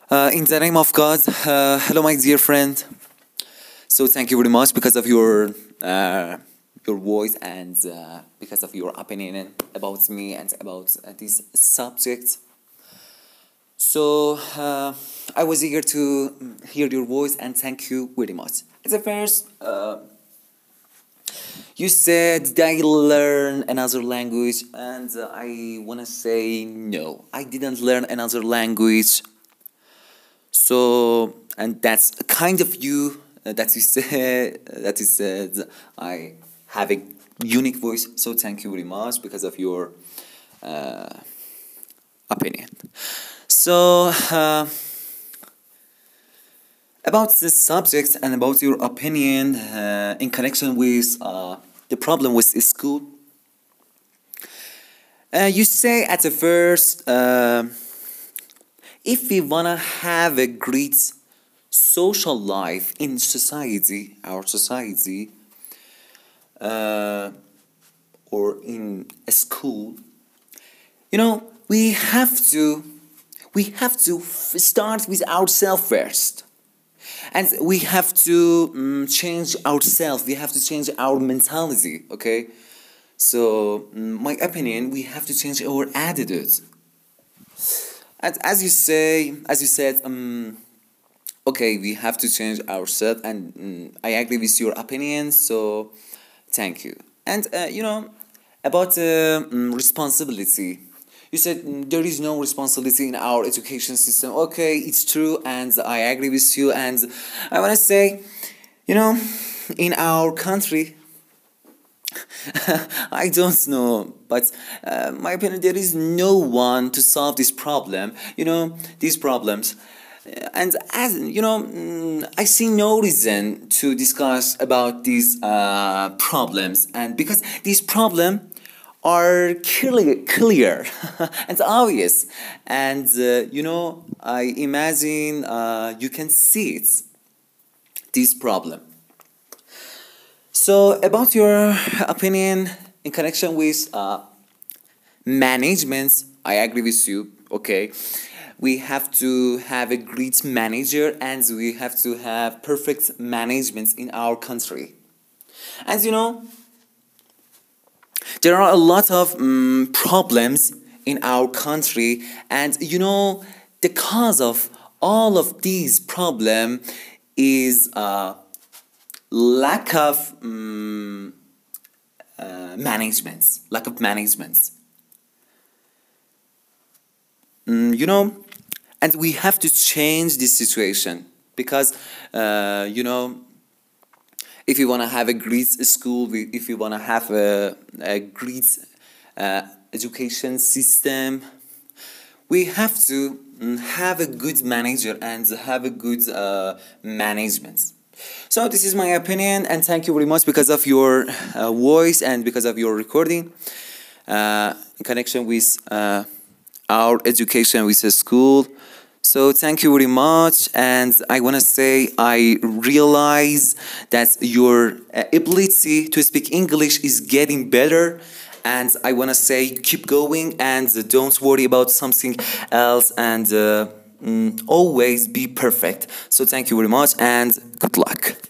In the name of God, hello, my dear friend. So thank you very much because of your voice and because of your opinion about me and about this subject. So I was eager to hear your voice and thank you very much. At the first, you said did I learn another language, and I wanna say no. I didn't learn another language. So, and that's kind of you that you said I have a unique voice. So thank you very much because of your opinion. So about this subject and about your opinion in connection with the problem with school, you say at the first. If we wanna have a great social life in society, our society, or in a school, we have to start with ourselves first, and we have to change ourselves. We have to change our mentality. Okay, so my opinion, we have to change our attitudes. And as you said, okay, we have to change ourselves, and I agree with your opinion. So, thank you. And about responsibility, you said there is no responsibility in our education system. Okay, it's true, and I agree with you. And I want to say, in our country, I don't know, but my opinion, there is no one to solve this problem. These problems, and as I see no reason to discuss about these problems, and because these problems are clear and obvious, and I imagine you can see it. This problem. So, about your opinion in connection with management, I agree with you. Okay, we have to have a great manager, and we have to have perfect management in our country. And there are a lot of problems in our country, and the cause of all of these problems is lack of lack of management. And we have to change this situation because if you want to have a great school, if you want to have a great education system, we have to have a good manager and have a good management. So this is my opinion, and thank you very much because of your voice and because of your recording in connection with our education with the school. So thank you very much, and I want to say I realize that your ability to speak English is getting better, and I want to say keep going and don't worry about something else, and always be perfect. So thank you very much and good luck.